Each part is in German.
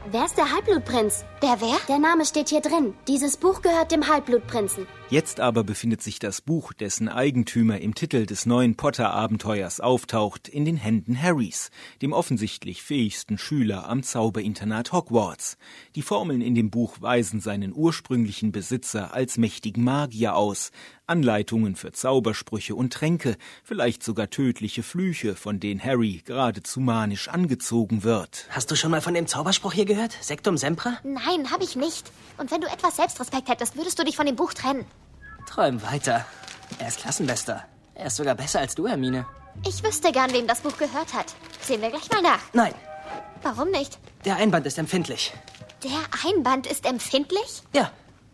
Wer ist der Halbblutprinz? Der wer? Der Name steht hier drin. Dieses Buch gehört dem Halbblutprinzen. Jetzt aber befindet sich das Buch, dessen Eigentümer im Titel des neuen Potter-Abenteuers auftaucht, in den Händen Harrys, dem offensichtlich fähigsten Schüler am Zauberinternat Hogwarts. Die Formeln in dem Buch weisen seinen ursprünglichen Besitzer als mächtigen Magier aus. Anleitungen für Zaubersprüche und Tränke, vielleicht sogar tödliche Flüche, von denen Harry geradezu manisch angezogen wird. Hast du schon mal von dem Zauberspruch hier gehört? Sectum Sempra? Nein, habe ich nicht. Und wenn du etwas Selbstrespekt hättest, würdest du dich von dem Buch trennen. Träum weiter. Er ist Klassenbester. Er ist sogar besser als du, Hermine. Ich wüsste gern, wem das Buch gehört hat. Sehen wir gleich mal nach. Nein, Warum nicht? der Einband ist empfindlich. Der Einband ist empfindlich? Ja,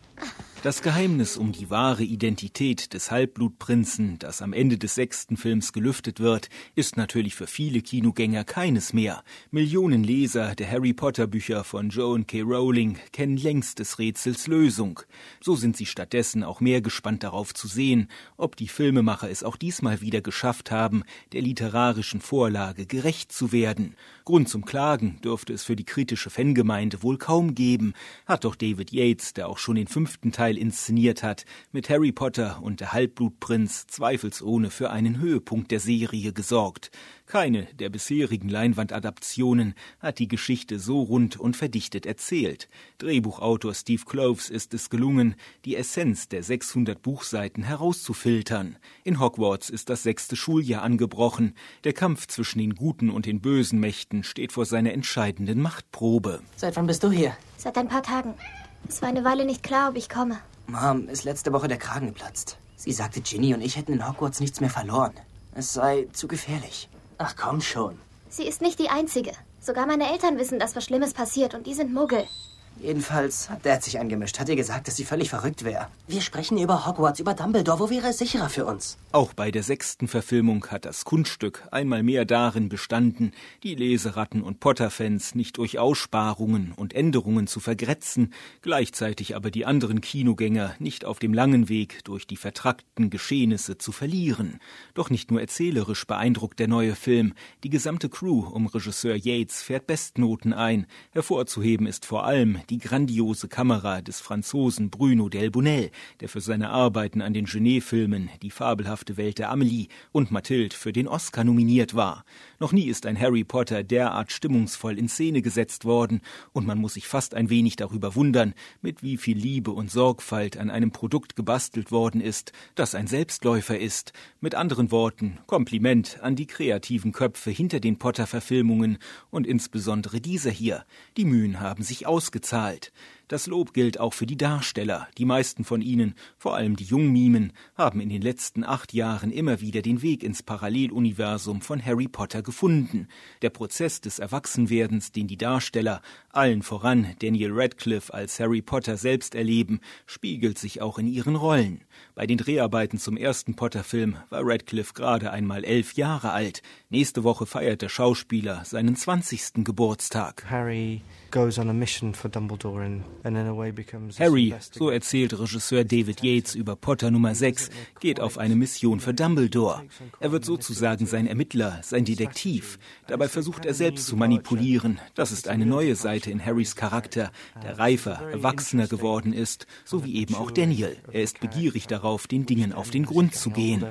Das Geheimnis um die wahre Identität des Halbblutprinzen, das am Ende des 6. Films gelüftet wird, ist natürlich für viele Kinogänger keines mehr. Millionen Leser der Harry-Potter-Bücher von Joanne K. Rowling kennen längst des Rätsels Lösung. So sind sie stattdessen auch mehr gespannt darauf zu sehen, ob die Filmemacher es auch diesmal wieder geschafft haben, der literarischen Vorlage gerecht zu werden. Grund zum Klagen dürfte es für die kritische Fangemeinde wohl kaum geben, hat doch David Yates, der auch schon den 5. Teil inszeniert hat, mit Harry Potter und der Halbblutprinz zweifelsohne für einen Höhepunkt der Serie gesorgt. Keine der bisherigen Leinwandadaptionen hat die Geschichte so rund und verdichtet erzählt. Drehbuchautor Steve Kloves ist es gelungen, die Essenz der 600 Buchseiten herauszufiltern. In Hogwarts ist das 6. Schuljahr angebrochen. Der Kampf zwischen den guten und den bösen Mächten steht vor seiner entscheidenden Machtprobe. seit wann bist du hier? Seit ein paar Tagen. Es war eine Weile nicht klar, ob ich komme. Mom, ist letzte Woche der Kragen geplatzt. Sie sagte, Ginny und ich hätten in Hogwarts nichts mehr verloren. Es sei zu gefährlich. Ach komm schon. Sie ist nicht die Einzige. Sogar meine Eltern wissen, dass was Schlimmes passiert und die sind Muggel. Jedenfalls hat Dad sich eingemischt, hat ihr gesagt, dass sie völlig verrückt wäre. Wir sprechen über Hogwarts, über Dumbledore. Wo wäre es sicherer für uns? Auch bei der 6. Verfilmung hat das Kunststück einmal mehr darin bestanden, die Leseratten und Potter-Fans nicht durch Aussparungen und Änderungen zu vergrätzen, gleichzeitig aber die anderen Kinogänger nicht auf dem langen Weg durch die vertrackten Geschehnisse zu verlieren. Doch nicht nur erzählerisch beeindruckt der neue Film, die gesamte Crew um Regisseur Yates fährt Bestnoten ein. Hervorzuheben ist vor allem die grandiose Kamera des Franzosen Bruno Delbonnel, der für seine Arbeiten an den Genet-Filmen Die fabelhafte Welt der Amelie und Mathilde für den Oscar nominiert war. Noch nie ist ein Harry Potter derart stimmungsvoll in Szene gesetzt worden und man muss sich fast ein wenig darüber wundern, mit wie viel Liebe und Sorgfalt an einem Produkt gebastelt worden ist, das ein Selbstläufer ist. Mit anderen Worten, Kompliment an die kreativen Köpfe hinter den Potter-Verfilmungen und insbesondere dieser hier. Die Mühen haben sich ausgezahlt. Das Lob gilt auch für die Darsteller. Die meisten von ihnen, vor allem die Jungmimen, haben in den letzten 8 Jahren immer wieder den Weg ins Paralleluniversum von Harry Potter gefunden. Der Prozess des Erwachsenwerdens, den die Darsteller, allen voran Daniel Radcliffe als Harry Potter selbst erleben, spiegelt sich auch in ihren Rollen. Bei den Dreharbeiten zum ersten Potter-Film war Radcliffe gerade einmal 11 Jahre alt. Nächste Woche feiert der Schauspieler seinen 20. Geburtstag. Harry goes on a mission for Dumbledore and in a way becomes Harry, so erzählt Regisseur David Yates über Potter Nummer 6, geht auf eine Mission für Dumbledore. Er wird sozusagen sein Ermittler, sein Detektiv. Dabei versucht er selbst zu manipulieren. Das ist eine neue Seite in Harrys Charakter, der reifer, erwachsener geworden ist, so wie eben auch Daniel. Er ist begierig darauf, den Dingen auf den Grund zu gehen.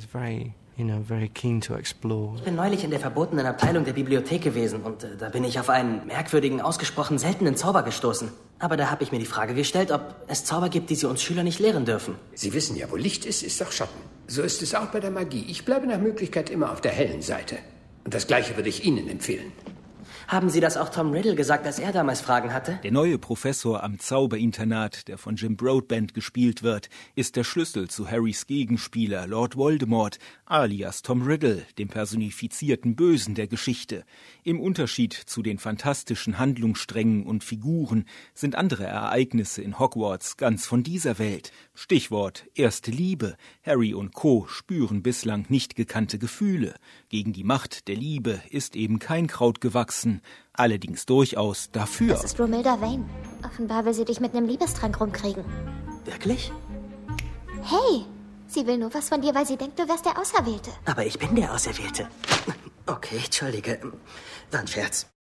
Ich bin neulich in der verbotenen Abteilung der Bibliothek gewesen und da bin ich auf einen merkwürdigen, ausgesprochen seltenen Zauber gestoßen. Aber da habe ich mir die Frage gestellt, ob es Zauber gibt, die sie uns Schüler nicht lehren dürfen. Sie wissen ja, wo Licht ist, ist auch Schatten. So ist es auch bei der Magie. Ich bleibe nach Möglichkeit immer auf der hellen Seite. Und das Gleiche würde ich Ihnen empfehlen. Haben Sie das auch Tom Riddle gesagt, als er damals Fragen hatte? Der neue Professor am Zauberinternat, der von Jim Broadbent gespielt wird, ist der Schlüssel zu Harrys Gegenspieler Lord Voldemort, alias Tom Riddle, dem personifizierten Bösen der Geschichte. Im Unterschied zu den fantastischen Handlungssträngen und Figuren sind andere Ereignisse in Hogwarts ganz von dieser Welt. Stichwort erste Liebe. Harry und Co. spüren bislang nicht gekannte Gefühle. Gegen die Macht der Liebe ist eben kein Kraut gewachsen. Allerdings durchaus dafür. Das ist Romilda Vane. Offenbar will sie dich mit einem Liebestrank rumkriegen. Wirklich? Hey, sie will nur was von dir, weil sie denkt, du wärst der Auserwählte. Aber ich bin der Auserwählte. Okay, entschuldige. War ein Scherz.